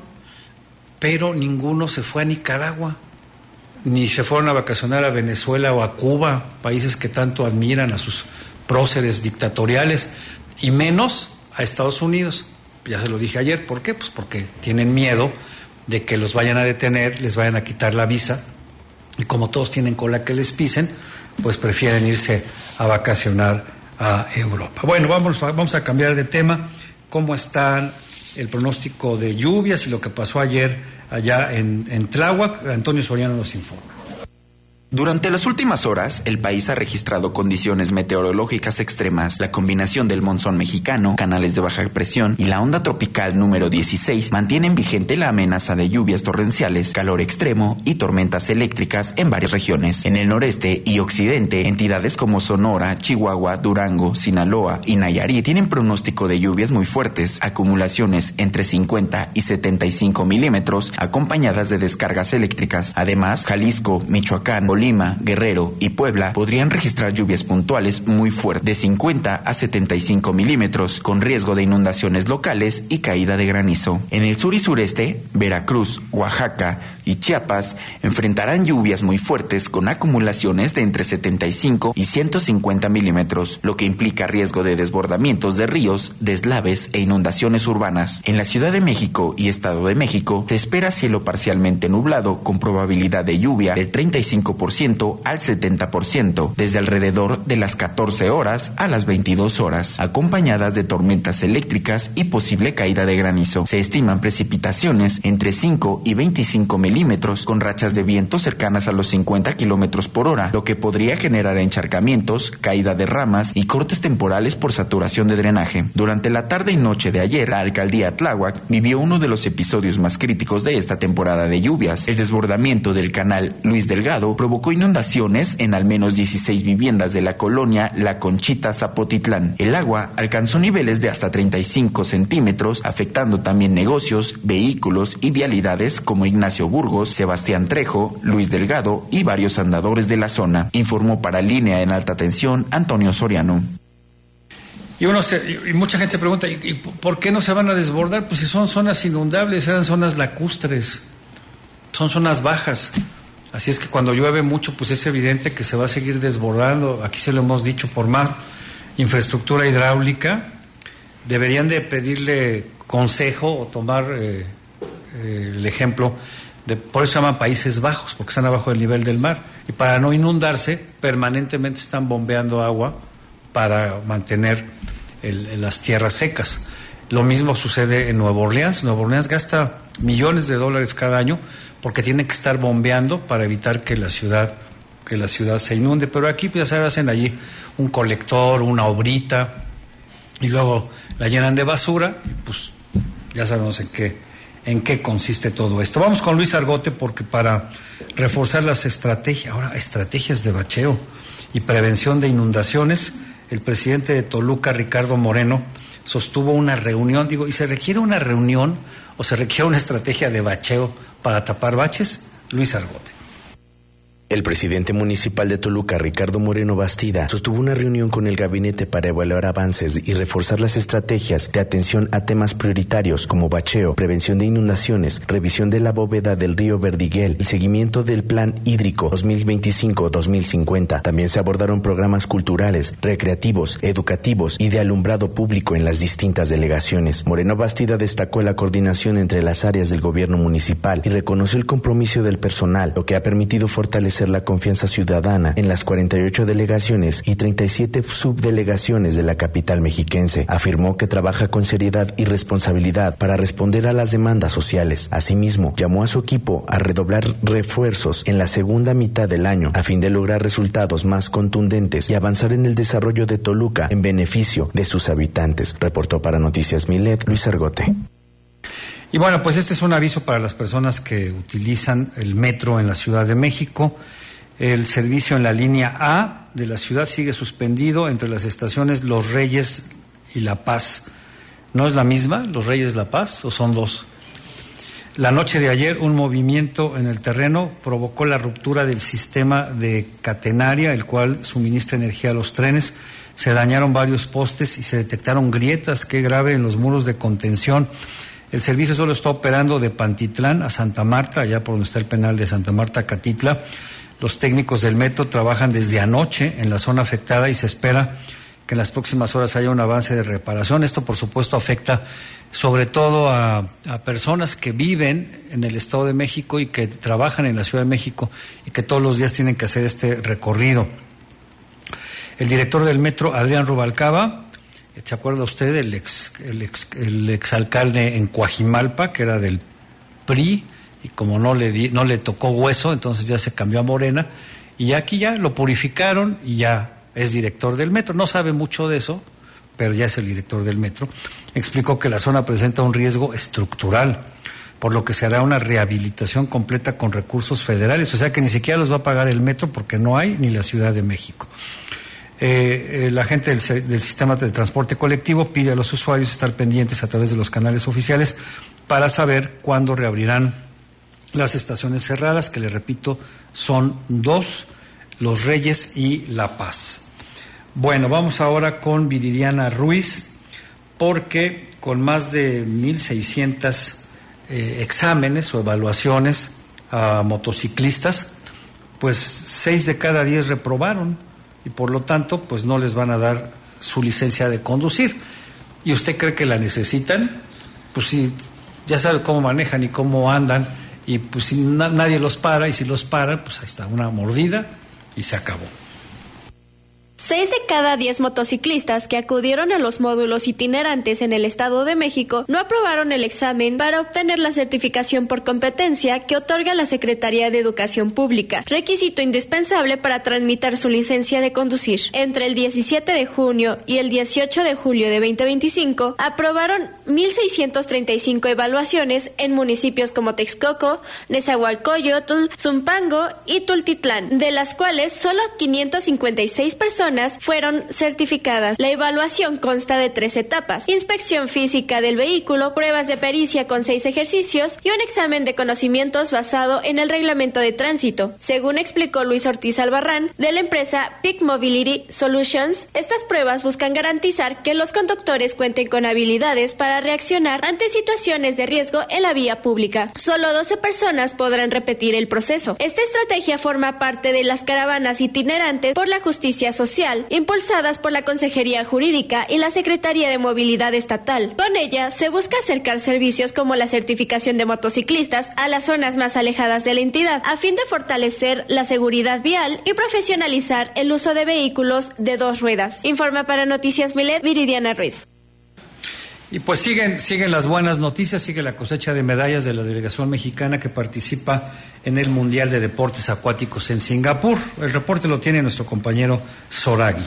pero ninguno se fue a Nicaragua, ni se fueron a vacacionar a Venezuela o a Cuba, países que tanto admiran a sus próceres dictatoriales, y menos a Estados Unidos. Ya se lo dije ayer, ¿por qué? Pues porque tienen miedo de que los vayan a detener, les vayan a quitar la visa, y como todos tienen cola que les pisen, pues prefieren irse a vacacionar a Europa. Bueno, vamos, vamos a cambiar de tema. ¿Cómo está el pronóstico de lluvias y lo que pasó ayer allá en, en Tláhuac? Antonio Soriano nos informa. Durante las últimas horas, el país ha registrado condiciones meteorológicas extremas. La combinación del monzón mexicano, canales de baja presión y la onda tropical número dieciséis mantienen vigente la amenaza de lluvias torrenciales, calor extremo y tormentas eléctricas en varias regiones. En el noreste y occidente, entidades como Sonora, Chihuahua, Durango, Sinaloa y Nayarit tienen pronóstico de lluvias muy fuertes, acumulaciones entre cincuenta y setenta y cinco milímetros, acompañadas de descargas eléctricas. Además, Jalisco, Michoacán, Bolivia Colima, Guerrero y Puebla podrían registrar lluvias puntuales muy fuertes de cincuenta a setenta y cinco milímetros, con riesgo de inundaciones locales y caída de granizo. En el sur y sureste, Veracruz, Oaxaca y Chiapas enfrentarán lluvias muy fuertes con acumulaciones de entre setenta y cinco y ciento cincuenta milímetros, lo que implica riesgo de desbordamientos de ríos, deslaves e inundaciones urbanas. En la Ciudad de México y Estado de México se espera cielo parcialmente nublado con probabilidad de lluvia del treinta y cinco por ciento al setenta por ciento, desde alrededor de las catorce horas a las veintidós horas, acompañadas de tormentas eléctricas y posible caída de granizo. Se estiman precipitaciones entre cinco y veinticinco milímetros, con rachas de viento cercanas a los cincuenta kilómetros por hora, lo que podría generar encharcamientos, caída de ramas y cortes temporales por saturación de drenaje. Durante la tarde y noche de ayer, la alcaldía Tláhuac vivió uno de los episodios más críticos de esta temporada de lluvias. El desbordamiento del canal Luis Delgado provocó inundaciones en al menos dieciséis viviendas de la colonia La Conchita, Zapotitlán. El agua alcanzó niveles de hasta treinta y cinco centímetros, afectando también negocios, vehículos y vialidades como Ignacio Burgos, Sebastián Trejo, Luis Delgado y varios andadores de la zona, informó para Línea en Alta Tensión Antonio Soriano. Y, uno se, y mucha gente se pregunta, ¿y, ¿y por qué no se van a desbordar? Pues si son zonas inundables, eran zonas lacustres, son zonas bajas. Así es que cuando llueve mucho, pues es evidente que se va a seguir desbordando. Aquí se lo hemos dicho, por más infraestructura hidráulica, deberían de pedirle consejo o tomar eh, eh, el ejemplo de, por eso se llaman Países Bajos, porque están abajo del nivel del mar. Y para no inundarse, permanentemente están bombeando agua para mantener el, las tierras secas. Lo mismo sucede en Nueva Orleans. Nueva Orleans gasta millones de dólares cada año porque tiene que estar bombeando para evitar que la ciudad que la ciudad se inunde. Pero aquí pues, ya se hacen allí un colector, una obrita, y luego la llenan de basura, y pues ya sabemos en qué, en qué consiste todo esto. Vamos con Luis Argote, porque para reforzar las estrategias, ahora estrategias de bacheo y prevención de inundaciones, el presidente de Toluca, Ricardo Moreno, sostuvo una reunión, digo, ¿y se requiere una reunión o se requiere una estrategia de bacheo para tapar baches? Luis Argote. El presidente municipal de Toluca, Ricardo Moreno Bastida, sostuvo una reunión con el gabinete para evaluar avances y reforzar las estrategias de atención a temas prioritarios como bacheo, prevención de inundaciones, revisión de la bóveda del río Verdiguel y seguimiento del Plan Hídrico dos mil veinticinco a dos mil cincuenta. También se abordaron programas culturales, recreativos, educativos y de alumbrado público en las distintas delegaciones. Moreno Bastida destacó la coordinación entre las áreas del gobierno municipal y reconoció el compromiso del personal, lo que ha permitido fortalecer la confianza ciudadana en las cuarenta y ocho delegaciones y treinta y siete subdelegaciones de la capital mexiquense. Afirmó que trabaja con seriedad y responsabilidad para responder a las demandas sociales. Asimismo, llamó a su equipo a redoblar refuerzos en la segunda mitad del año a fin de lograr resultados más contundentes y avanzar en el desarrollo de Toluca en beneficio de sus habitantes. Reportó para Noticias Milet, Luis Argote. Y bueno, pues este es un aviso para las personas que utilizan el metro en la Ciudad de México. El servicio en la línea A de la ciudad sigue suspendido entre las estaciones Los Reyes y La Paz. ¿No es la misma, Los Reyes y La Paz, o son dos? La noche de ayer, un movimiento en el terreno provocó la ruptura del sistema de catenaria, el cual suministra energía a los trenes. Se dañaron varios postes y se detectaron grietas, qué grave, en los muros de contención. El servicio solo está operando de Pantitlán a Santa Marta, allá por donde está el penal de Santa Marta, Catitla. Los técnicos del metro trabajan desde anoche en la zona afectada y se espera que en las próximas horas haya un avance de reparación. Esto, por supuesto, afecta sobre todo a, a personas que viven en el Estado de México y que trabajan en la Ciudad de México y que todos los días tienen que hacer este recorrido. El director del metro, Adrián Rubalcaba, ¿se acuerda usted del ex, el ex, el exalcalde en Coajimalpa, que era del P R I, y como no le di, no le tocó hueso, entonces ya se cambió a Morena, y aquí ya lo purificaron y ya es director del metro? No sabe mucho de eso, pero ya es el director del metro. Explicó que la zona presenta un riesgo estructural, por lo que se hará una rehabilitación completa con recursos federales, o sea que ni siquiera los va a pagar el metro porque no hay ni la Ciudad de México. Eh, eh, la gente del, del sistema de transporte colectivo pide a los usuarios estar pendientes a través de los canales oficiales para saber cuándo reabrirán las estaciones cerradas, que le repito, son dos, Los Reyes y La Paz. Bueno, vamos ahora con Viridiana Ruiz, porque con más de mil seiscientos eh, exámenes o evaluaciones a motociclistas, pues seis de cada diez reprobaron y por lo tanto pues no les van a dar su licencia de conducir. ¿Y usted cree que la necesitan? Pues sí, ya sabe cómo manejan y cómo andan, y pues si na- nadie los para, y si los paran, pues ahí está, una mordida y se acabó. Seis de cada diez motociclistas que acudieron a los módulos itinerantes en el Estado de México no aprobaron el examen para obtener la certificación por competencia que otorga la Secretaría de Educación Pública, requisito indispensable para tramitar su licencia de conducir. Entre el diecisiete de junio y el dieciocho de julio de veinte veinticinco, aprobaron mil seiscientas treinta y cinco evaluaciones en municipios como Texcoco, Nezahualcóyotl, Zumpango y Tultitlán, de las cuales solo quinientas cincuenta y seis personas fueron certificadas. La evaluación consta de tres etapas: inspección física del vehículo, pruebas de pericia con seis ejercicios y un examen de conocimientos basado en el reglamento de tránsito. Según explicó Luis Ortiz Albarrán, de la empresa Peak Mobility Solutions, estas pruebas buscan garantizar que los conductores cuenten con habilidades para reaccionar ante situaciones de riesgo en la vía pública. Solo doce personas podrán repetir el proceso. Esta estrategia forma parte de las caravanas itinerantes por la justicia social, impulsadas por la Consejería Jurídica y la Secretaría de Movilidad Estatal. Con ella se busca acercar servicios como la certificación de motociclistas a las zonas más alejadas de la entidad, a fin de fortalecer la seguridad vial y profesionalizar el uso de vehículos de dos ruedas. Informa para Noticias Milet, Viridiana Ruiz. Y pues siguen, siguen las buenas noticias, sigue la cosecha de medallas de la delegación mexicana que participa en el Mundial de Deportes Acuáticos en Singapur. El reporte lo tiene nuestro compañero Zoragui.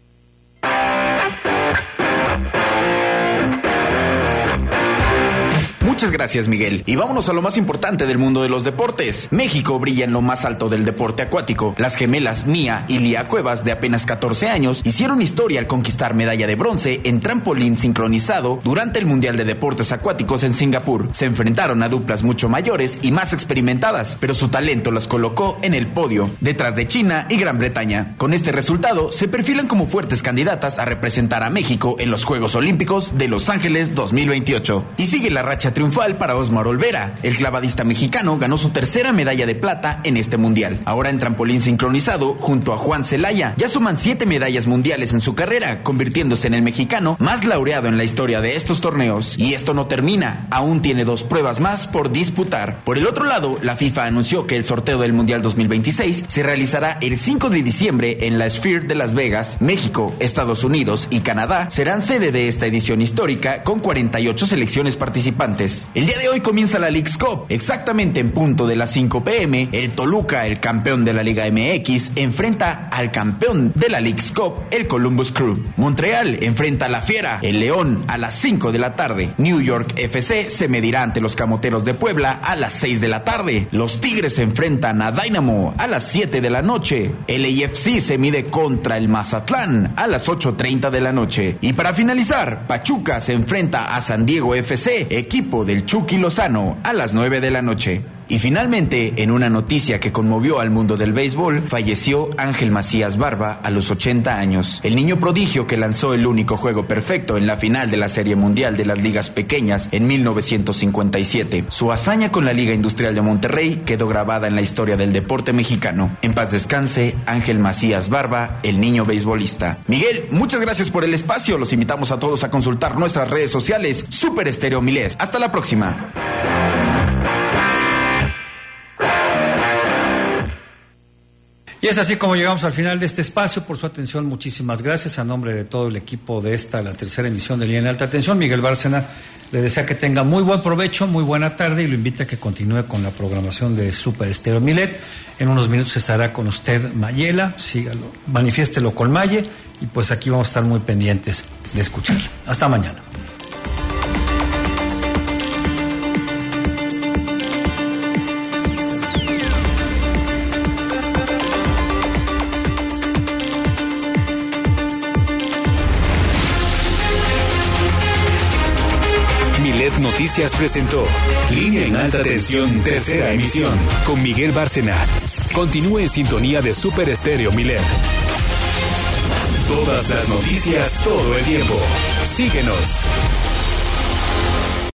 Muchas gracias, Miguel. Y vámonos a lo más importante del mundo de los deportes. México brilla en lo más alto del deporte acuático. Las gemelas Mía y Lía Cuevas, de apenas catorce años, hicieron historia al conquistar medalla de bronce en trampolín sincronizado durante el Mundial de Deportes Acuáticos en Singapur. Se enfrentaron a duplas mucho mayores y más experimentadas, pero su talento las colocó en el podio, detrás de China y Gran Bretaña. Con este resultado, se perfilan como fuertes candidatas a representar a México en los Juegos Olímpicos de Los Ángeles dos mil veintiocho. Y sigue la racha triunfal para Osmar Olvera. El clavadista mexicano ganó su tercera medalla de plata en este mundial. Ahora en trampolín sincronizado, junto a Juan Celaya, ya suman siete medallas mundiales en su carrera, convirtiéndose en el mexicano más laureado en la historia de estos torneos. Y esto no termina, aún tiene dos pruebas más por disputar. Por el otro lado, la FIFA anunció que el sorteo del Mundial dos mil veintiséis se realizará el cinco de diciembre en la Sphere de Las Vegas. México, Estados Unidos y Canadá serán sede de esta edición histórica con cuarenta y ocho selecciones participantes. El día de hoy comienza la Leagues Cup. Exactamente en punto de las cinco pe eme, el Toluca, el campeón de la Liga eme equis, enfrenta al campeón de la Leagues Cup, el Columbus Crew. Montreal enfrenta a la Fiera, el León, a las cinco de la tarde. New York efe ce se medirá ante los Camoteros de Puebla a las seis de la tarde. Los Tigres se enfrentan a Dynamo a las siete de la noche. El a ef ce se mide contra el Mazatlán a las ocho treinta de la noche. Y para finalizar, Pachuca se enfrenta a San Diego efe ce, equipo del Chucky Lozano, a las nueve de la noche. Y finalmente, en una noticia que conmovió al mundo del béisbol, falleció Ángel Macías Barba a los ochenta años. El niño prodigio que lanzó el único juego perfecto en la final de la Serie Mundial de las Ligas Pequeñas en mil novecientos cincuenta y siete. Su hazaña con la Liga Industrial de Monterrey quedó grabada en la historia del deporte mexicano. En paz descanse, Ángel Macías Barba, el niño beisbolista. Miguel, muchas gracias por el espacio. Los invitamos a todos a consultar nuestras redes sociales, Super Estéreo Milet. Hasta la próxima. Y es así como llegamos al final de este espacio. Por su atención, muchísimas gracias. A nombre de todo el equipo de esta, la tercera emisión de Línea en Alta Tensión, Miguel Bárcena le desea que tenga muy buen provecho, muy buena tarde y lo invita a que continúe con la programación de Super Estéreo Milet. En unos minutos estará con usted Mayela, sígalo, manifiéstelo con Maye y pues aquí vamos a estar muy pendientes de escucharlo. Hasta mañana. Noticias. Noticias presentó Línea en Alta Tensión, tercera emisión, con Miguel Bárcena. Continúe en sintonía de Super Estéreo Milet. Todas las noticias, todo el tiempo. Síguenos.